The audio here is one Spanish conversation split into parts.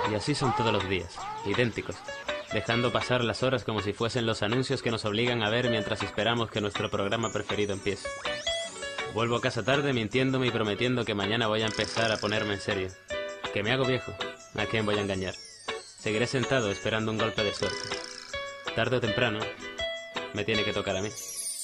Y así son todos los días, idénticos, dejando pasar las horas como si fuesen los anuncios que nos obligan a ver mientras esperamos que nuestro programa preferido empiece. Vuelvo a casa tarde mintiéndome y prometiendo que mañana voy a empezar a ponerme en serio. Que me hago viejo, ¿a quién voy a engañar? Seguiré sentado esperando un golpe de suerte. Tarde o temprano, me tiene que tocar a mí.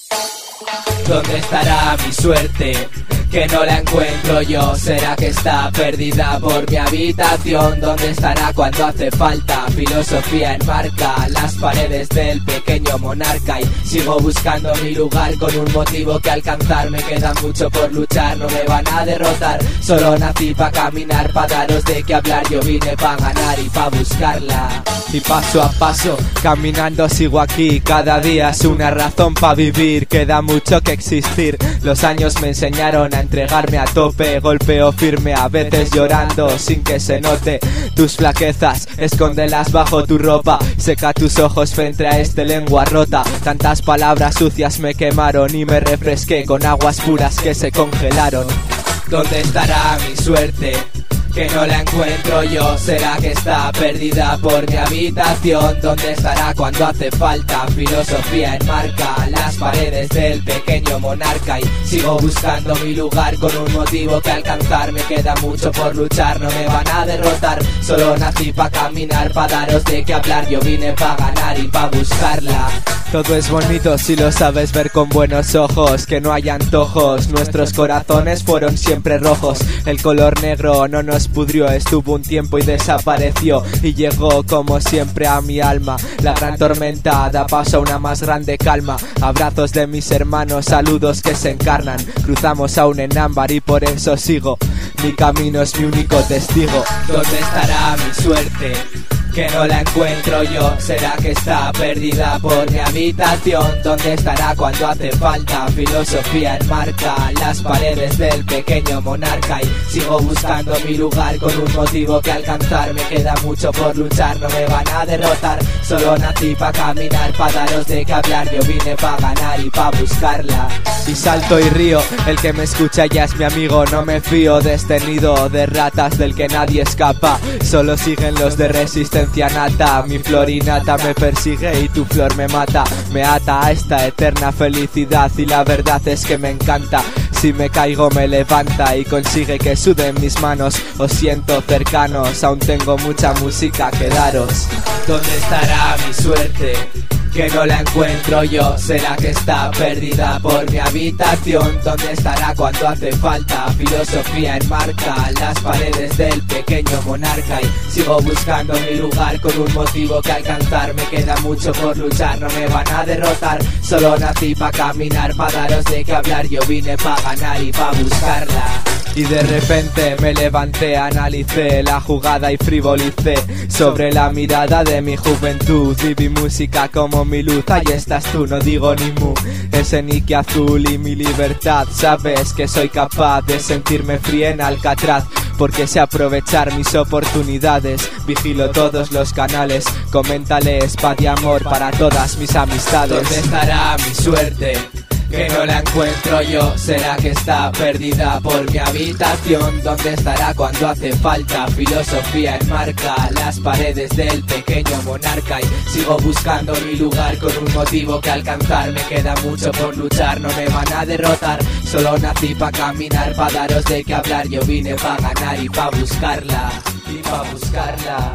¿Dónde estará mi suerte? Que no la encuentro yo. ¿Será que está perdida por mi habitación? ¿Dónde estará cuando hace falta? Filosofía enmarca las paredes del pequeño monarca. Y sigo buscando mi lugar con un motivo que alcanzar. Me queda mucho por luchar, no me van a derrotar. Solo nací pa' caminar, pa' daros de qué hablar. Yo vine pa' ganar y pa' buscarla. Y paso a paso, caminando sigo aquí. Cada día es una razón pa' vivir. Queda mucho que existir. Los años me enseñaron a entregarme a tope. Golpeo firme, a veces llorando sin que se note tus flaquezas, escóndelas bajo tu ropa. Seca tus ojos frente a este lengua rota. Tantas palabras sucias me quemaron y me refresqué con aguas puras que se congelaron. ¿Dónde estará mi suerte? Que no la encuentro yo. ¿Será que está perdida por mi habitación? ¿Dónde estará cuando hace falta? Filosofía enmarca las paredes del pequeño monarca. Y sigo buscando mi lugar con un motivo que alcanzar. Me queda mucho por luchar, no me van a derrotar. Solo nací pa' caminar, pa' daros de qué hablar. Yo vine pa' ganar y pa' buscarla. Todo es bonito si lo sabes ver con buenos ojos. Que no hay antojos, nuestros corazones fueron siempre rojos. El color negro no nos pudrió, estuvo un tiempo y desapareció. Y llegó como siempre a mi alma la gran tormenta, da paso a una más grande calma. Abrazos de mis hermanos, saludos que se encarnan. Cruzamos aún en ámbar y por eso sigo. Mi camino es mi único testigo. ¿Dónde estará mi suerte? Que no la encuentro yo. ¿Será que está perdida por mi habitación? ¿Dónde estará cuando hace falta? Filosofía enmarca las paredes del pequeño monarca. Y sigo buscando mi lugar con un motivo que alcanzar. Me queda mucho por luchar, no me van a derrotar. Solo nací pa' caminar, pa' daros de qué hablar. Yo vine pa' ganar y pa' buscarla. Y salto y río, el que me escucha ya es mi amigo. No me fío de este nido de ratas del que nadie escapa. Solo siguen los de resistencia nata. Mi florinata me persigue y tu flor me mata. Me ata a esta eterna felicidad y la verdad es que me encanta. Si me caigo me levanta y consigue que suden mis manos. Os siento cercanos, aún tengo mucha música que daros. ¿Dónde estará mi suerte? Que no la encuentro yo. ¿Será que está perdida por mi habitación? ¿Dónde estará cuando hace falta? Filosofía enmarca las paredes del pequeño monarca. Y sigo buscando mi lugar con un motivo que alcanzar. Me queda mucho por luchar, no me van a derrotar. Solo nací pa' caminar, pa' daros de qué hablar. Yo vine pa' ganar y pa' buscarla. Y de repente me levanté, analicé la jugada y frivolicé sobre la mirada de mi juventud. Y vi música como mi luz, ahí estás tú, no digo ni mu. Ese Nike azul y mi libertad. Sabes que soy capaz de sentirme frío en Alcatraz, porque sé aprovechar mis oportunidades. Vigilo todos los canales, coméntales paz y amor para todas mis amistades. ¿Dónde estará mi suerte? Que no la encuentro yo. ¿Será que está perdida por mi habitación? ¿Dónde estará cuando hace falta? Filosofía enmarca las paredes del pequeño monarca. Y sigo buscando mi lugar con un motivo que alcanzar. Me queda mucho por luchar, no me van a derrotar. Solo nací pa' caminar, pa' daros de qué hablar. Yo vine pa' ganar y pa' buscarla. Y pa' buscarla.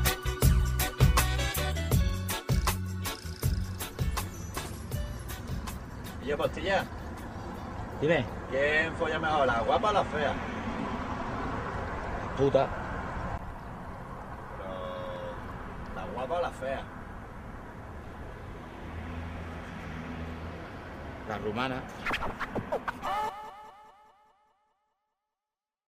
Oye, Postilla, Dime, ¿quién folla mejor, la guapa o la fea? puta. Pero... ¿la guapa o la fea? La rumana.